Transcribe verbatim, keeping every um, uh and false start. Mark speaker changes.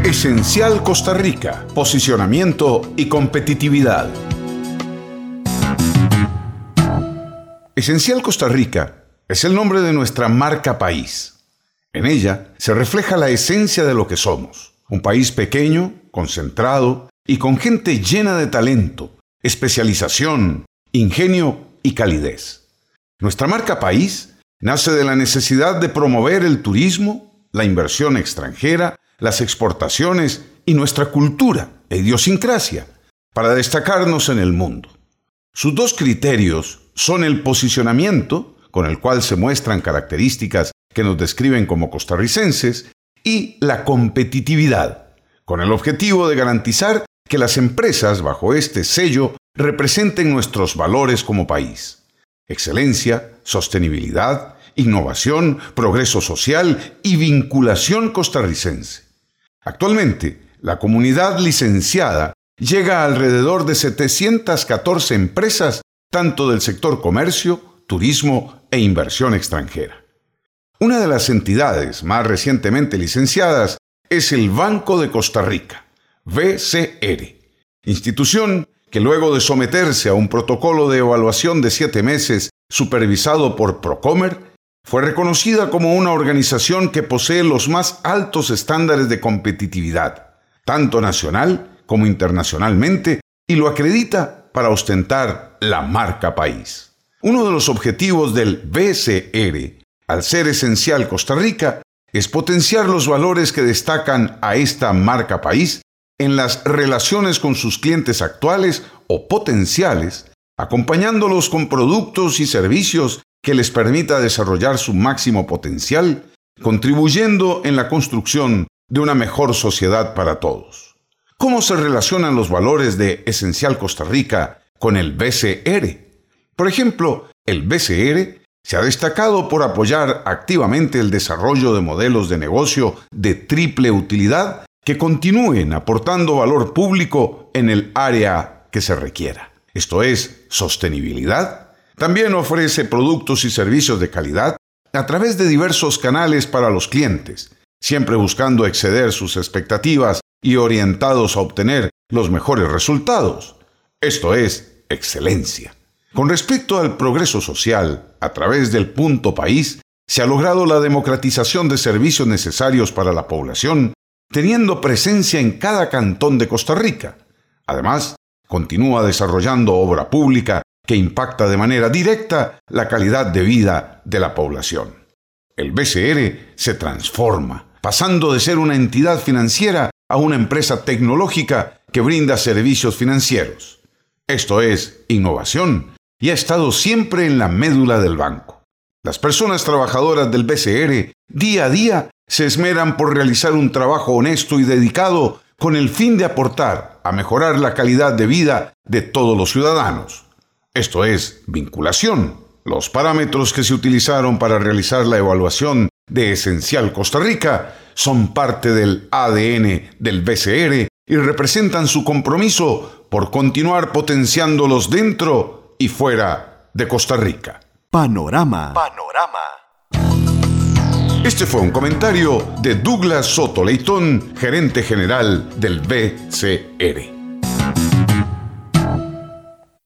Speaker 1: Esencial Costa Rica, posicionamiento y competitividad. Esencial Costa Rica es el nombre de nuestra marca país. En ella se refleja la esencia de lo que somos, un país pequeño, concentrado y con gente llena de talento, especialización, ingenio y calidez. Nuestra marca país nace de la necesidad de promover el turismo, la inversión extranjera, las exportaciones y nuestra cultura e idiosincrasia para destacarnos en el mundo. Sus dos criterios son el posicionamiento, con el cual se muestran características que nos describen como costarricenses, y la competitividad, con el objetivo de garantizar que las empresas bajo este sello representen nuestros valores como país: excelencia, sostenibilidad, innovación, progreso social y vinculación costarricense. Actualmente, la comunidad licenciada llega a alrededor de setecientas catorce empresas, tanto del sector comercio, turismo e inversión extranjera. Una de las entidades más recientemente licenciadas es el Banco de Costa Rica, B C R, institución que luego de someterse a un protocolo de evaluación de siete meses supervisado por Procomer, fue reconocida como una organización que posee los más altos estándares de competitividad, tanto nacional como internacionalmente, y lo acredita para ostentar la marca país. Uno de los objetivos del B C R, al ser Esencial Costa Rica, es potenciar los valores que destacan a esta marca país en las relaciones con sus clientes actuales o potenciales, acompañándolos con productos y servicios que les permita desarrollar su máximo potencial, contribuyendo en la construcción de una mejor sociedad para todos. ¿Cómo se relacionan los valores de Esencial Costa Rica con el B C R? Por ejemplo, el B C R se ha destacado por apoyar activamente el desarrollo de modelos de negocio de triple utilidad que continúen aportando valor público en el área que se requiera. Esto es, sostenibilidad. También ofrece productos y servicios de calidad a través de diversos canales para los clientes, siempre buscando exceder sus expectativas y orientados a obtener los mejores resultados. Esto es, excelencia. Con respecto al progreso social, a través del Punto País, se ha logrado la democratización de servicios necesarios para la población, teniendo presencia en cada cantón de Costa Rica. Además, continúa desarrollando obra pública que impacta de manera directa la calidad de vida de la población. El B C R se transforma, pasando de ser una entidad financiera a una empresa tecnológica que brinda servicios financieros. Esto es innovación y ha estado siempre en la médula del banco. Las personas trabajadoras del B C R día a día se esmeran por realizar un trabajo honesto y dedicado con el fin de aportar a mejorar la calidad de vida de todos los ciudadanos. Esto es vinculación. Los parámetros que se utilizaron para realizar la evaluación de Esencial Costa Rica son parte del A D N del B C R y representan su compromiso por continuar potenciándolos dentro y fuera de Costa Rica.
Speaker 2: Panorama. Panorama.
Speaker 1: Este fue un comentario de Douglas Soto Leitón, gerente general del B C R.